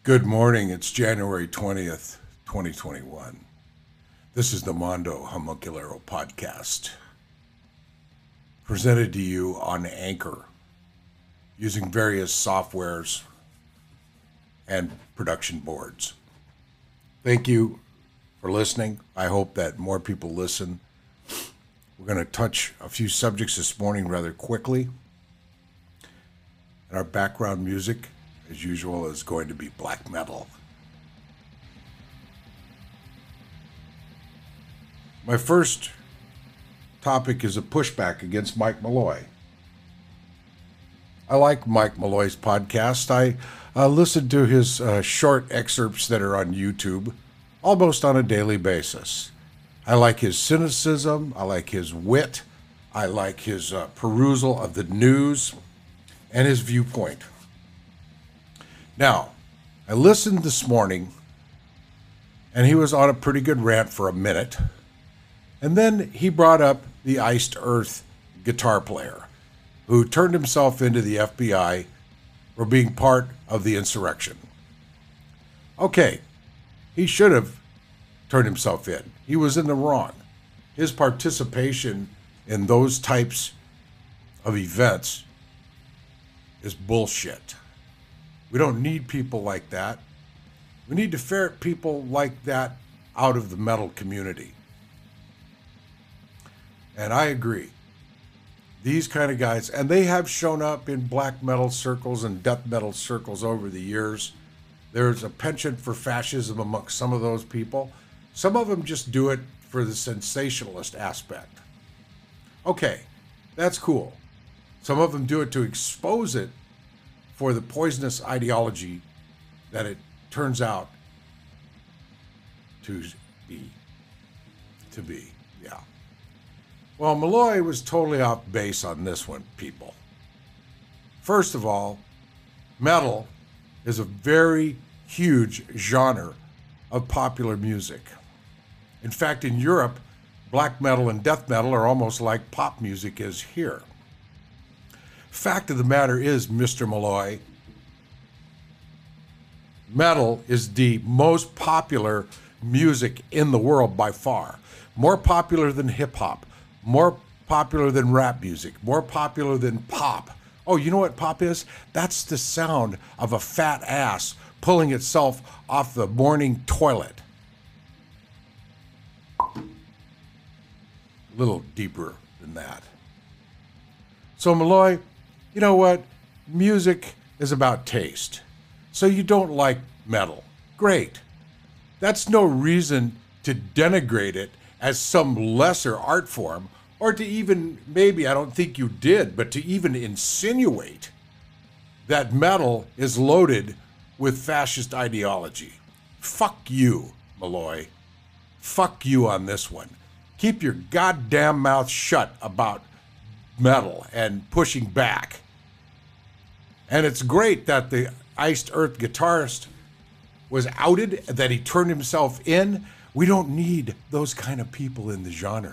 Good morning. It's January 20th, 2021. This is the Mondo Homunculero podcast, presented to you on Anchor, using various softwares and production boards. Thank you for listening. I hope that more people listen. We're going to touch a few subjects this morning rather quickly. And our background music, as usual, is going to be black metal. My first topic is a pushback against Mike Malloy. I like Mike Malloy's podcast. I listen to his short excerpts that are on YouTube almost on a daily basis. I like his cynicism. I like his wit. I like his perusal of the news and his viewpoint. Now, I listened this morning, and he was on a pretty good rant for a minute, and then he brought up the Iced Earth guitar player who turned himself into the FBI for being part of the insurrection. Okay, he should have turned himself in. He was in the wrong. His participation in those types of events is bullshit. We don't need people like that. We need to ferret people like that out of the metal community. And I agree. These kind of guys, and they have shown up in black metal circles and death metal circles over the years. There's a penchant for fascism amongst some of those people. Some of them just do it for the sensationalist aspect. Okay, that's cool. Some of them do it to expose it for the poisonous ideology that it turns out to be. Yeah. Well, Malloy was totally off base on this one, people. First of all, metal is a very huge genre of popular music. In fact, in Europe, black metal and death metal are almost like pop music is here. Fact of the matter is, Mr. Malloy, metal is the most popular music in the world by far. More popular than hip-hop, more popular than rap music, more popular than pop. Oh, you know what pop is? That's the sound of a fat ass pulling itself off the morning toilet. A little deeper than that. So, Malloy, you know what? Music is about taste. So you don't like metal. Great. That's no reason to denigrate it as some lesser art form, or to even, maybe, I don't think you did, but to even insinuate that metal is loaded with fascist ideology. Fuck you, Malloy. Fuck you on this one. Keep your goddamn mouth shut about metal and pushing back. And it's great that the Iced Earth guitarist was outed, that he turned himself in. We don't need those kind of people in the genre.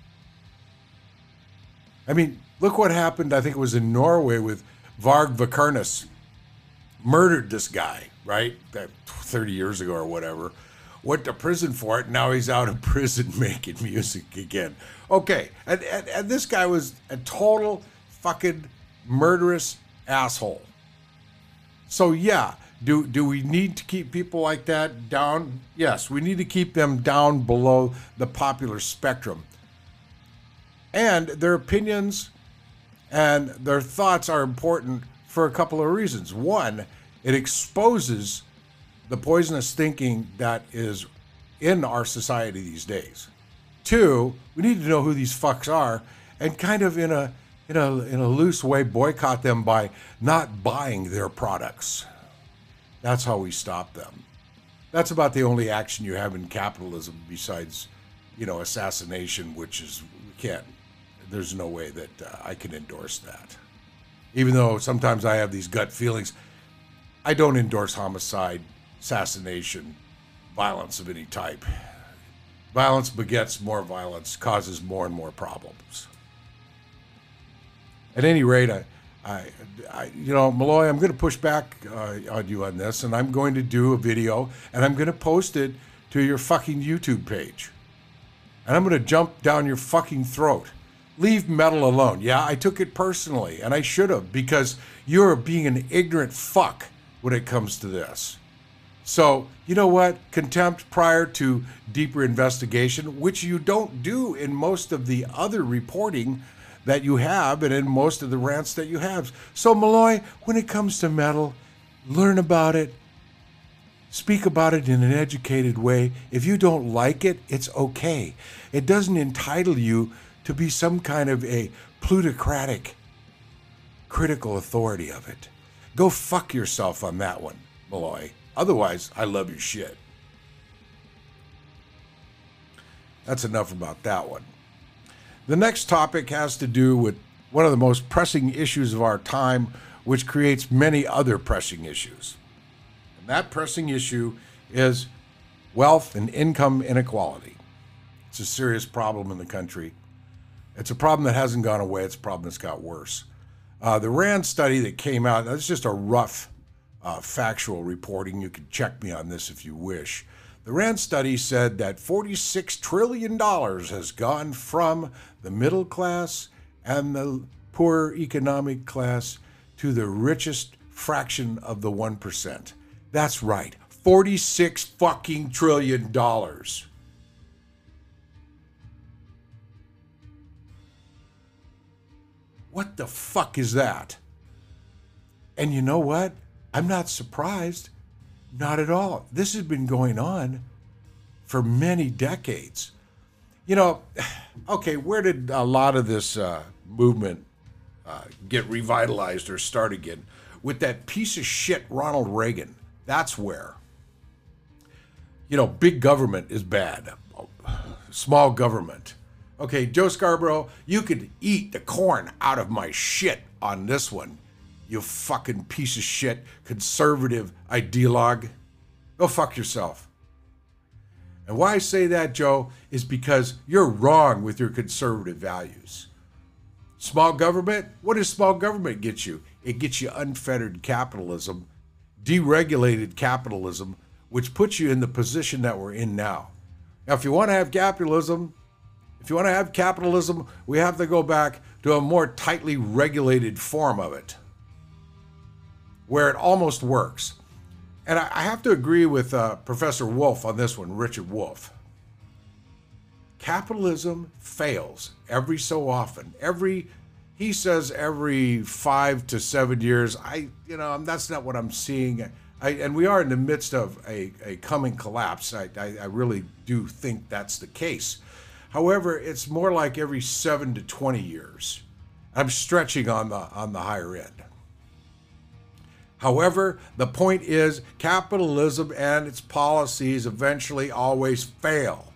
I mean, look what happened, I think it was in Norway, with Varg Vikernes. Murdered this guy, right? 30 years ago or whatever. Went to prison for it. Now he's out of prison making music again. Okay, and this guy was a total fucking murderous asshole. So yeah, do we need to keep people like that down? Yes, we need to keep them down below the popular spectrum. And their opinions and their thoughts are important for a couple of reasons. One, it exposes the poisonous thinking that is in our society these days. Two, we need to know who these fucks are and kind of in a loose way boycott them by not buying their products. That's how we stop them. That's about the only action you have in capitalism besides, assassination, which is, there's no way that I can endorse that. Even though sometimes I have these gut feelings, I don't endorse homicide, assassination, violence of any type. Violence begets more violence, causes more and more problems. At any rate, I, Malloy, I'm going to push back on you on this, and I'm going to do a video, and I'm going to post it to your fucking YouTube page. And I'm going to jump down your fucking throat. Leave metal alone. Yeah, I took it personally, and I should have, because you're being an ignorant fuck when it comes to this. So, you know what? Contempt prior to deeper investigation, which you don't do in most of the other reporting that you have and in most of the rants that you have. So, Malloy, when it comes to metal, learn about it. Speak about it in an educated way. If you don't like it, it's okay. It doesn't entitle you to be some kind of a plutocratic, critical authority of it. Go fuck yourself on that one, Malloy. Otherwise, I love your shit. That's enough about that one. The next topic has to do with one of the most pressing issues of our time, which creates many other pressing issues. And that pressing issue is wealth and income inequality. It's a serious problem in the country. It's a problem that hasn't gone away. It's a problem that's got worse. The RAND study that came out, that's just a rough factual reporting. You can check me on this if you wish. The RAND study said that $46 trillion has gone from the middle class and the poor economic class to the richest fraction of the 1%. That's right, $46 fucking trillion. What the fuck is that? And you know what? I'm not surprised. Not at all. This has been going on for many decades. You know, okay, where did a lot of this movement get revitalized or start again? With that piece of shit Ronald Reagan. That's where. You know, big government is bad. Small government. Okay, Joe Scarborough, you could eat the corn out of my shit on this one. You fucking piece of shit, conservative ideologue. Go fuck yourself. And why I say that, Joe, is because you're wrong with your conservative values. Small government? What does small government get you? It gets you unfettered capitalism, deregulated capitalism, which puts you in the position that we're in now. Now, if you want to have capitalism, we have to go back to a more tightly regulated form of it, where it almost works. And I have to agree with Professor Wolff on this one, Richard Wolff. Capitalism fails every so often. He says every 5 to 7 years. That's not what I'm seeing. And we are in the midst of a coming collapse. I really do think that's the case. However, it's more like every 7 to 20 years. I'm stretching on the higher end. However, the point is capitalism and its policies eventually always fail.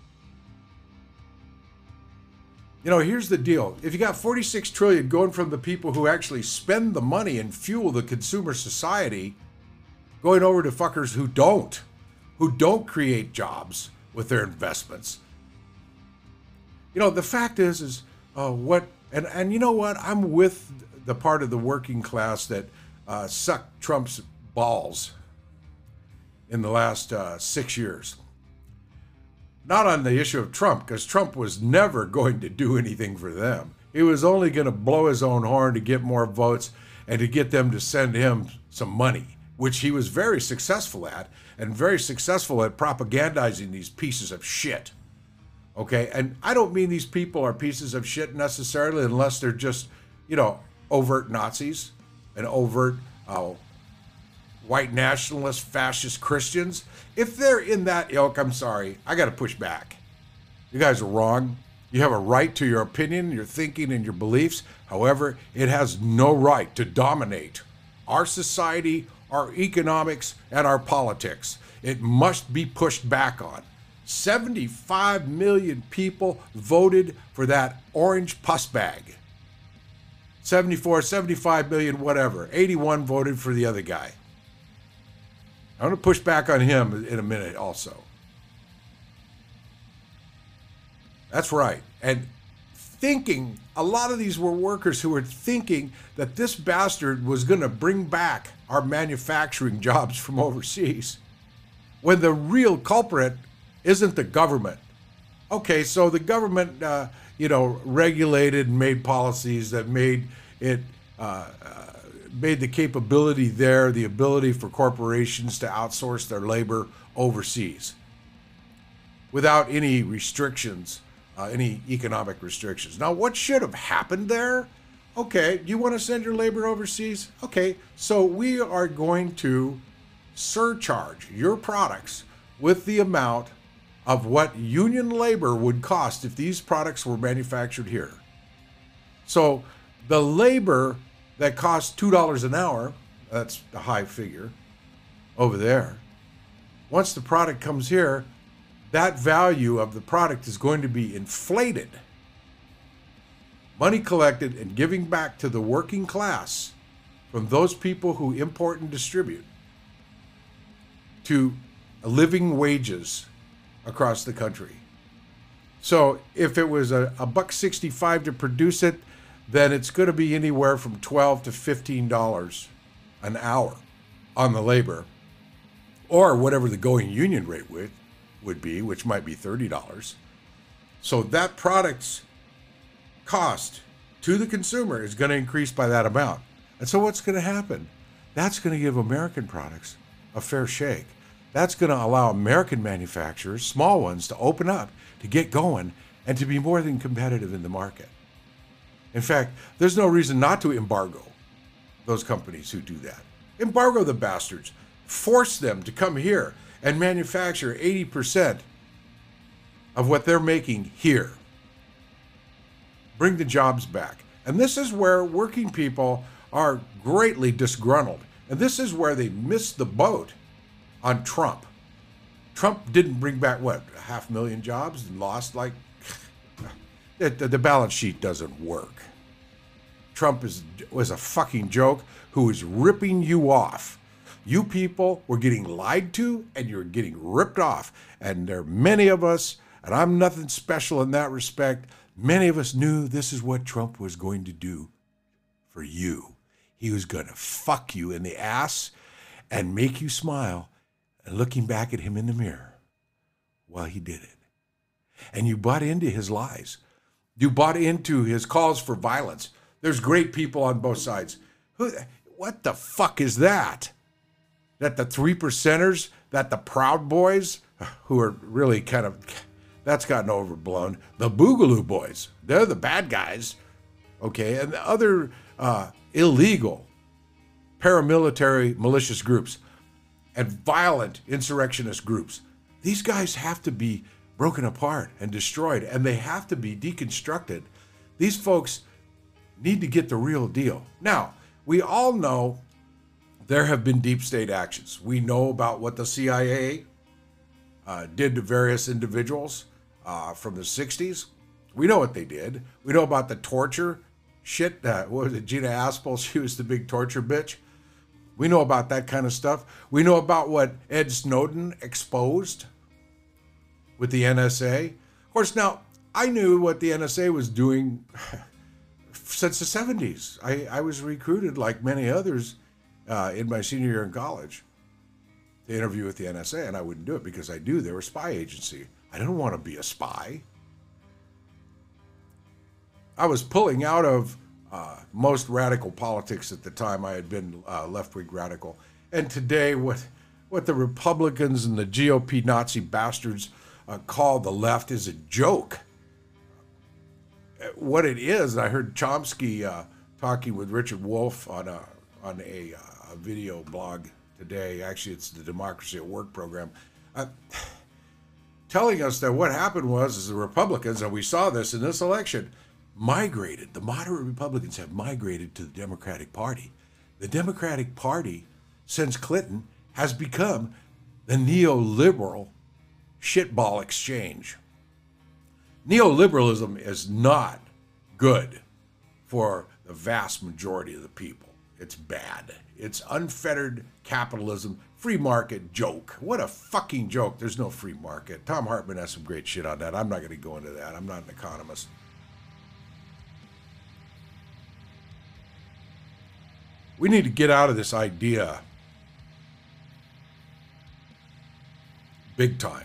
You know, here's the deal. If you got 46 trillion going from the people who actually spend the money and fuel the consumer society, going over to fuckers who don't create jobs with their investments. You know, the fact is and you know what? I'm with the part of the working class that sucked Trump's balls in the last 6 years. Not on the issue of Trump, because Trump was never going to do anything for them. He was only going to blow his own horn to get more votes and to get them to send him some money, which he was very successful at, and very successful at propagandizing these pieces of shit. Okay, and I don't mean these people are pieces of shit necessarily, unless they're just, overt Nazis and overt white nationalist, fascist Christians. If they're in that ilk, I'm sorry, I got to push back. You guys are wrong. You have a right to your opinion, your thinking, and your beliefs. However, it has no right to dominate our society, our economics, and our politics. It must be pushed back on. 75 million people voted for that orange pus bag. 74, 75 million, whatever. 81 voted for the other guy. I'm going to push back on him in a minute also. That's right. And thinking, a lot of these were workers who were thinking that this bastard was going to bring back our manufacturing jobs from overseas, when the real culprit isn't the government. Okay, so the government, regulated and made policies that made it, made the capability there, the ability for corporations to outsource their labor overseas without any restrictions, any economic restrictions. Now, what should have happened there? Okay, you want to send your labor overseas? Okay, so we are going to surcharge your products with the amount of what union labor would cost if these products were manufactured here. So the labor that costs $2 an hour, that's the high figure over there. Once the product comes here, that value of the product is going to be inflated. Money collected and giving back to the working class from those people who import and distribute to living wages across the country. So if it was a $1.65 to produce it, then it's going to be anywhere from $12 to $15 an hour on the labor, or whatever the going union rate would be, which might be $30. So that product's cost to the consumer is going to increase by that amount. And so what's going to happen? That's going to give American products a fair shake. That's going to allow American manufacturers, small ones, to open up, to get going, and to be more than competitive in the market. In fact, there's no reason not to embargo those companies who do that. Embargo the bastards. Force them to come here and manufacture 80% of what they're making here. Bring the jobs back. And this is where working people are greatly disgruntled. And this is where they missed the boat on Trump. Trump didn't bring back, 500,000 jobs and lost the balance sheet doesn't work. Trump was a fucking joke who is ripping you off. You people were getting lied to and you're getting ripped off. And there are many of us, and I'm nothing special in that respect, many of us knew this is what Trump was going to do for you. He was going to fuck you in the ass and make you smile and looking back at him in the mirror while he did it. And you bought into his lies. You bought into his calls for violence. There's great people on both sides. What the fuck is that? That the 3%ers, that the Proud Boys, who are really kind of, that's gotten overblown. The Boogaloo Boys, they're the bad guys, okay? And the other illegal paramilitary malicious groups and violent insurrectionist groups, these guys have to be broken apart and destroyed, and they have to be deconstructed. These folks need to get the real deal. Now, we all know there have been deep state actions. We know about what the CIA did to various individuals from the 60s. We know what they did. We know about the torture shit. What was it, Gina Aspel? She was the big torture bitch. We know about that kind of stuff. We know about what Ed Snowden exposed with the NSA. Of course, now, I knew what the NSA was doing since the 70s. I was recruited, like many others, in my senior year in college to interview with the NSA, and I wouldn't do it because I knew they were a spy agency. I didn't want to be a spy. I was pulling out of most radical politics at the time. I had been left-wing radical. And today, what the Republicans and the GOP Nazi bastards call the left is a joke. What it is, and I heard Chomsky talking with Richard Wolff on a video blog today. Actually, it's the Democracy at Work program, telling us that what happened was the Republicans, and we saw this in this election, migrated. The moderate Republicans have migrated to the Democratic Party. The Democratic Party, since Clinton, has become the neoliberal shitball exchange. Neoliberalism is not good for the vast majority of the people. It's bad. It's unfettered capitalism, free market joke. What a fucking joke. There's no free market. Tom Hartman has some great shit on that. I'm not going to go into that. I'm not an economist. We need to get out of this idea big time.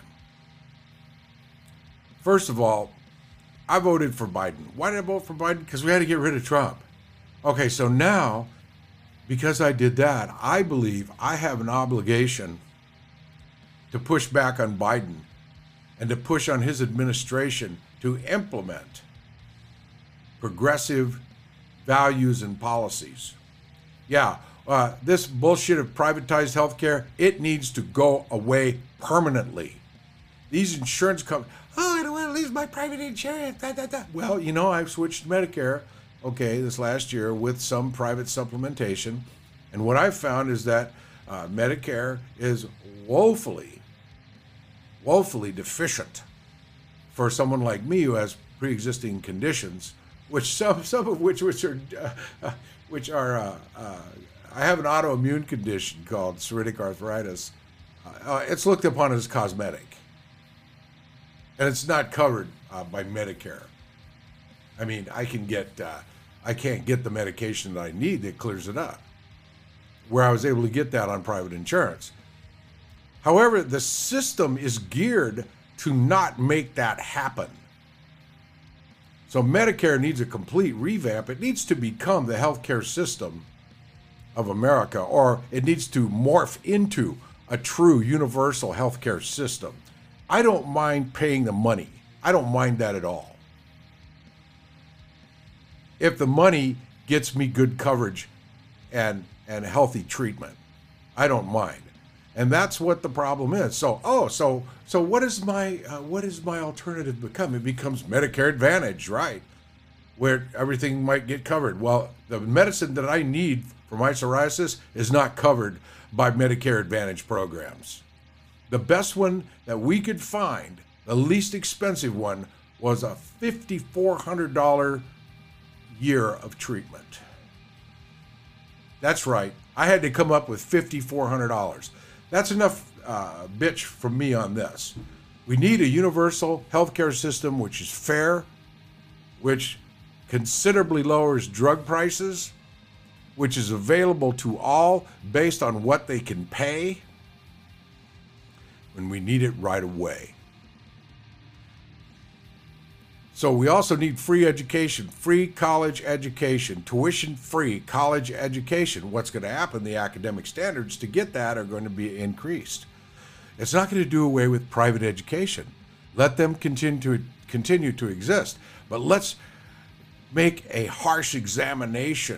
First of all, I voted for Biden. Why did I vote for Biden? Because we had to get rid of Trump. Okay, so now, because I did that, I believe I have an obligation to push back on Biden and to push on his administration to implement progressive values and policies. Yeah, this bullshit of privatized healthcare, it needs to go away permanently. These insurance companies, oh, I don't want to lose my private insurance. Well, you know, I've switched to Medicare, okay, this last year with some private supplementation. And what I've found is that Medicare is woefully deficient for someone like me who has pre-existing conditions, which some of which are I have an autoimmune condition called psoriatic arthritis. It's looked upon as cosmetic, and it's not covered by Medicare. I mean, I can't get the medication that I need that clears it up, where I was able to get that on private insurance. However, the system is geared to not make that happen. So Medicare needs a complete revamp. It needs to become the healthcare system of America, or it needs to morph into a true universal healthcare system. I don't mind paying the money. I don't mind that at all. If the money gets me good coverage and healthy treatment, I don't mind. And that's what the problem is. So what is my alternative become? It becomes Medicare Advantage, right? Where everything might get covered. Well, the medicine that I need for my psoriasis is not covered by Medicare Advantage programs. The best one that we could find, the least expensive one, was a $5,400 year of treatment. That's right. I had to come up with $5,400. That's enough bitch from me on this. We need a universal healthcare system which is fair, which considerably lowers drug prices, which is available to all based on what they can pay, when we need it right away. So we also need free education, free college education, tuition-free college education. What's going to happen? The academic standards to get that are going to be increased. It's not going to do away with private education. Let them continue to exist. But let's make a harsh examination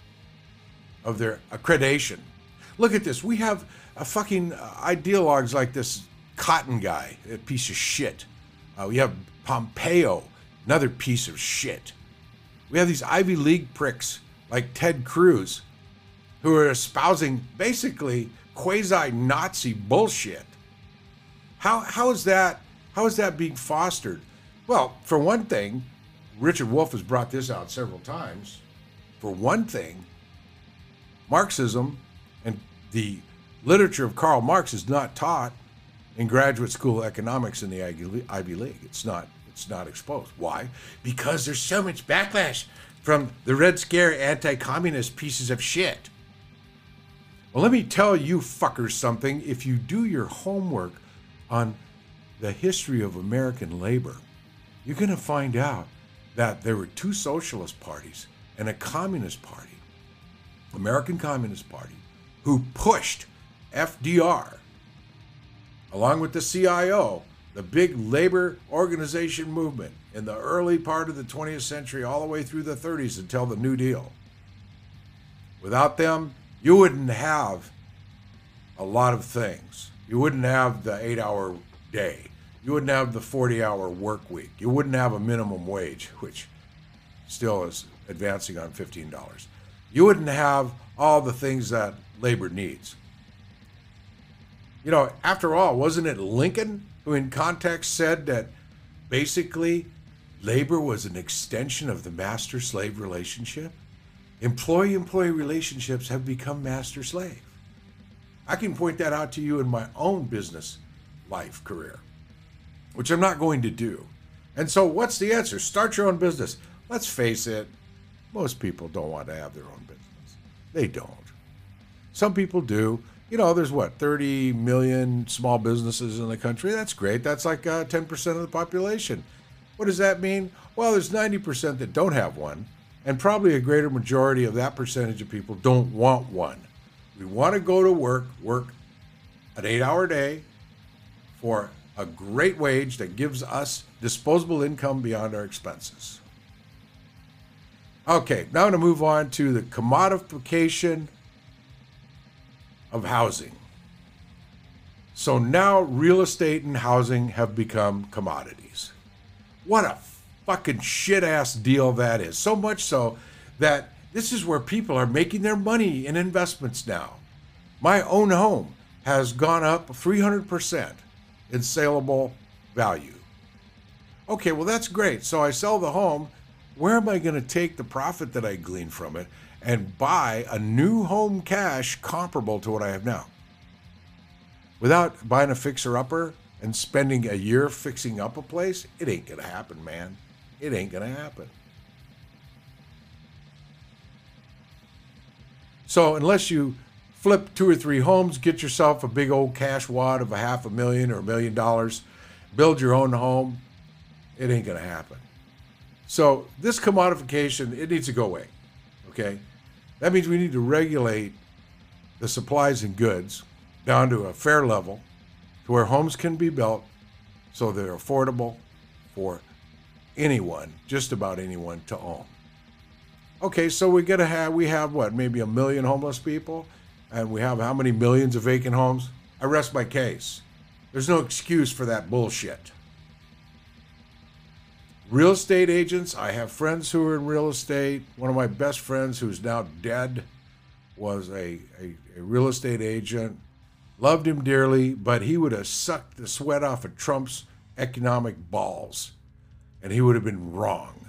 of their accreditation. Look at this. We have a fucking ideologues like this Cotton guy, a piece of shit. We have Pompeo, another piece of shit. We have these Ivy League pricks like Ted Cruz who are espousing basically quasi-Nazi bullshit. How is that being fostered? Well, for one thing, Richard Wolff has brought this out several times. For one thing, Marxism and the literature of Karl Marx is not taught in graduate school economics in the Ivy League. It's not exposed. Why? Because there's so much backlash from the Red Scare anti-communist pieces of shit. Well, let me tell you fuckers something. If you do your homework on the history of American labor, you're going to find out that there were two socialist parties and a communist party, American Communist Party, who pushed FDR, along with the CIO, the big labor organization movement in the early part of the 20th century, all the way through the 30s until the New Deal. Without them, you wouldn't have a lot of things. You wouldn't have the 8-hour day. You wouldn't have the 40-hour work week. You wouldn't have a minimum wage, which still is advancing on $15. You wouldn't have all the things that labor needs. You know, after all, wasn't it Lincoln who in context said that basically labor was an extension of the master-slave relationship? Employee-employee relationships have become master-slave. I can point that out to you in my own business life career, which I'm not going to do. And so what's the answer? Start your own business. Let's face it, most people don't want to have their own business. They don't. Some people do. You know, there's what, 30 million small businesses in the country. That's great. That's like 10% of the population. What does that mean? Well, there's 90% that don't have one, and probably a greater majority of that percentage of people don't want one. We want to go to work an 8-hour day for a great wage that gives us disposable income beyond our expenses. Okay, now I'm going to move on to the commodification of housing. So now real estate and housing have become commodities. What a fucking shit-ass deal that is. So much so that this is where people are making their money in investments now. My own home has gone up 300% in saleable value. Okay, well, that's great. So I sell the home. Where am I going to take the profit that I glean from it and buy a new home cash comparable to what I have now? Without buying a fixer-upper and spending a year fixing up a place, it ain't going to happen, man. It ain't going to happen. So unless you flip 2 or 3 homes, get yourself a big old cash wad of $500,000 or $1 million, build your own home, it ain't going to happen. So this commodification, it needs to go away, okay? That means we need to regulate the supplies and goods down to a fair level to where homes can be built so they're affordable for anyone, just about anyone, to own. Okay, so we have what, maybe 1 million homeless people, and we have how many millions of vacant homes? I rest my case. There's no excuse for that bullshit. Real estate agents, I have friends who are in real estate. One of my best friends, who's now dead, was a real estate agent. Loved him dearly, but he would have sucked the sweat off of Trump's economic balls, and he would have been wrong.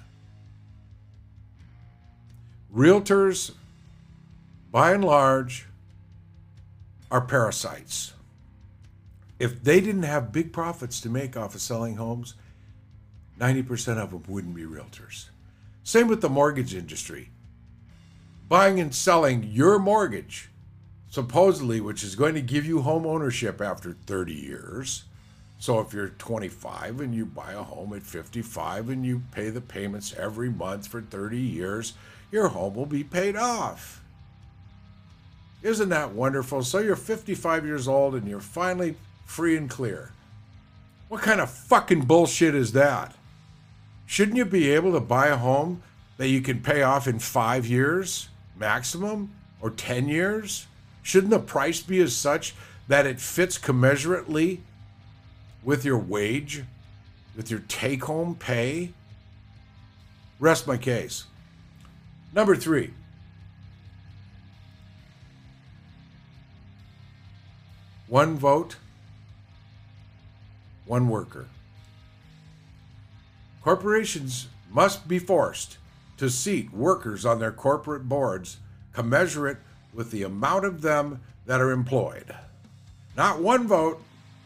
Realtors, by and large, are parasites. If they didn't have big profits to make off of selling homes, 90% of them wouldn't be realtors. Same with the mortgage industry. Buying and selling your mortgage, supposedly, which is going to give you home ownership after 30 years. So if you're 25 and you buy a home at 55 and you pay the payments every month for 30 years, your home will be paid off. Isn't that wonderful? So you're 55 years old and you're finally free and clear. What kind of fucking bullshit is that? Shouldn't you be able to buy a home that you can pay off in 5 years maximum or 10 years? Shouldn't the price be as such that it fits commensurately with your wage, with your take-home pay? Rest my case. Number 3. One vote, one worker. Corporations must be forced to seat workers on their corporate boards commensurate with the amount of them that are employed. Not one vote.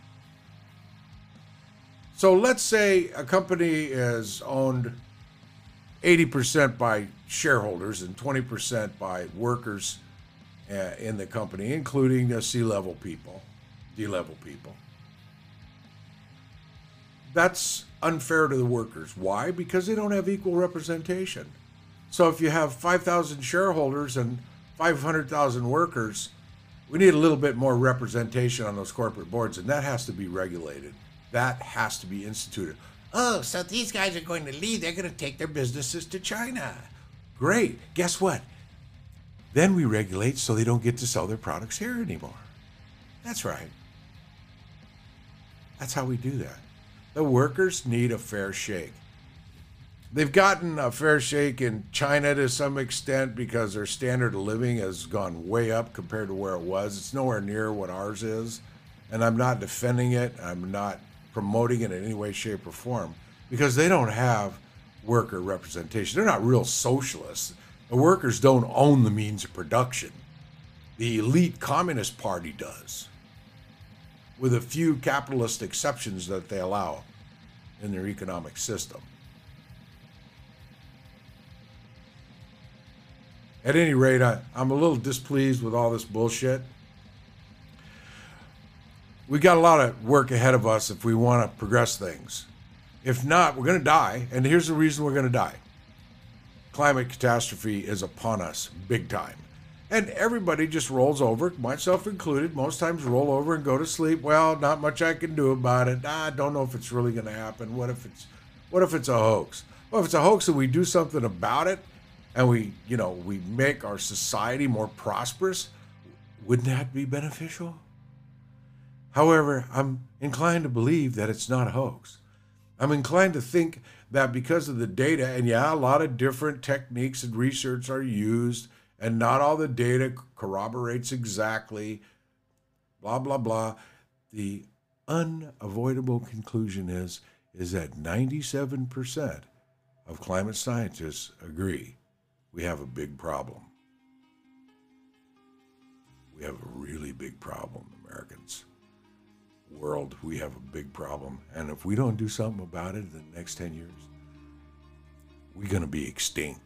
So let's say a company is owned 80% by shareholders and 20% by workers in the company, including C-level people, D-level people. That's unfair to the workers. Why? Because they don't have equal representation. So if you have 5,000 shareholders and 500,000 workers, we need a little bit more representation on those corporate boards, and that has to be regulated. That has to be instituted. Oh, so these guys are going to leave. They're going to take their businesses to China. Great. Guess what? Then we regulate so they don't get to sell their products here anymore. That's right. That's how we do that. The workers need a fair shake. They've gotten a fair shake in China to some extent because their standard of living has gone way up compared to where it was. It's nowhere near what ours is. And I'm not defending it. I'm not promoting it in any way, shape, or form because they don't have worker representation. They're not real socialists. The workers don't own the means of production. The elite Communist Party does, with a few capitalist exceptions that they allow in their economic system. At any rate, I'm a little displeased with all this bullshit. We got a lot of work ahead of us if we want to progress things. If not, we're going to die. And here's the reason we're going to die. Climate catastrophe is upon us big time. And everybody just rolls over, myself included, most times roll over and go to sleep. Well, not much I can do about it. I don't know if it's really going to happen. What if it's a hoax? Well, if it's a hoax and we do something about it and we make our society more prosperous, wouldn't that be beneficial? However, I'm inclined to believe that it's not a hoax. I'm inclined to think that because of the data, and yeah, a lot of different techniques and research are used, and not all the data corroborates exactly, blah, blah, blah. The unavoidable conclusion is that 97% of climate scientists agree we have a big problem. We have a really big problem, Americans. World, we have a big problem. And if we don't do something about it in the next 10 years, we're going to be extinct.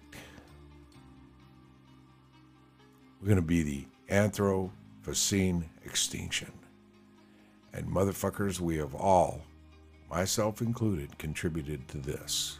We're going to be the Anthropocene extinction. And motherfuckers, we have all, myself included, contributed to this.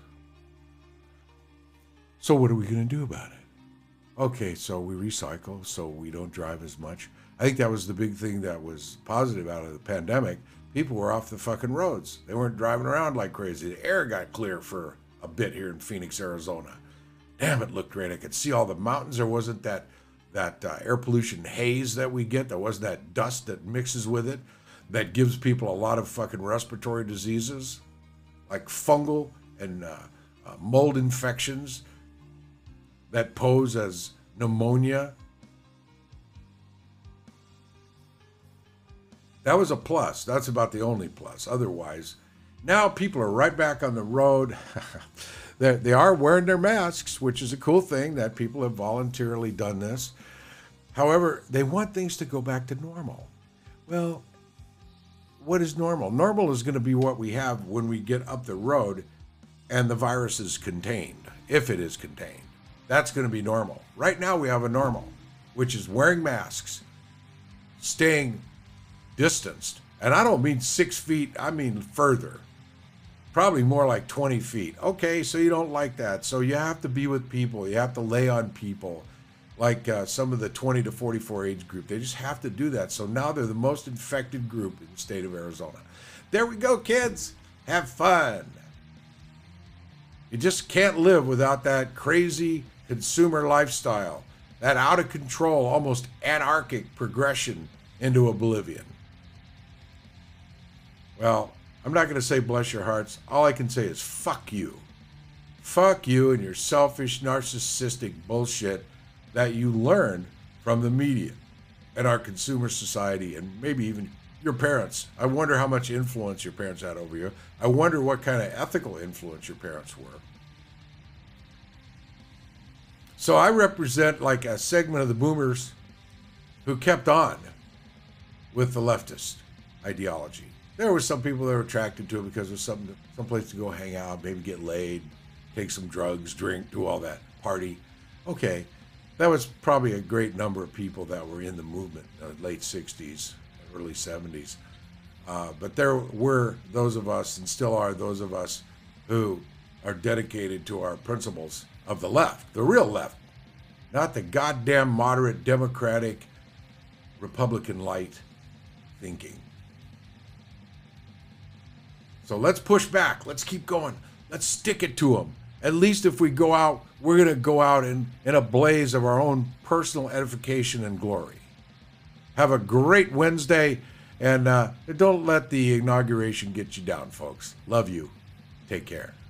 So what are we going to do about it? Okay, so we recycle, so we don't drive as much. I think that was the big thing that was positive out of the pandemic. People were off the fucking roads. They weren't driving around like crazy. The air got clear for a bit here in Phoenix, Arizona. Damn, it looked great. I could see all the mountains. There wasn't that air pollution haze that we get. There wasn't that dust that mixes with it that gives people a lot of fucking respiratory diseases like fungal and mold infections that pose as pneumonia. That was a plus. That's about the only plus. Otherwise, now people are right back on the road. They are wearing their masks, which is a cool thing that people have voluntarily done this. However, they want things to go back to normal. Well, what is normal? Normal is going to be what we have when we get up the road and the virus is contained, if it is contained. That's going to be normal. Right now we have a normal, which is wearing masks, staying distanced. And I don't mean 6 feet, I mean further. Probably more like 20 feet. Okay, so you don't like that. So you have to be with people. You have to lay on people. Like some of the 20 to 44 age group. They just have to do that. So now they're the most infected group in the state of Arizona. There we go, kids. Have fun. You just can't live without that crazy consumer lifestyle. That out of control, almost anarchic progression into oblivion. Well, I'm not going to say bless your hearts. All I can say is fuck you. Fuck you and your selfish, narcissistic bullshit that you learned from the media and our consumer society and maybe even your parents. I wonder how much influence your parents had over you. I wonder what kind of ethical influence your parents were. So I represent like a segment of the boomers who kept on with the leftist ideology. There were some people that were attracted to it because there's some place to go hang out, maybe get laid, take some drugs, drink, do all that, party. Okay, that was probably a great number of people that were in the movement, late 60s, early 70s. But there were those of us, and still are those of us, who are dedicated to our principles of the left, the real left, not the goddamn moderate, democratic, Republican light thinking. So let's push back. Let's keep going. Let's stick it to them. At least if we go out, we're going to go out in a blaze of our own personal edification and glory. Have a great Wednesday, and don't let the inauguration get you down, folks. Love you. Take care.